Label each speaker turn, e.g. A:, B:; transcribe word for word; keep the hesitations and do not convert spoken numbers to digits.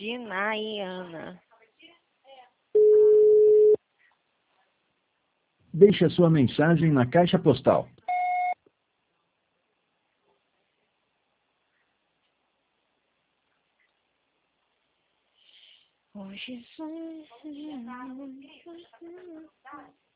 A: de Nayana.
B: Deixe a sua mensagem na caixa postal.
A: Hoje sou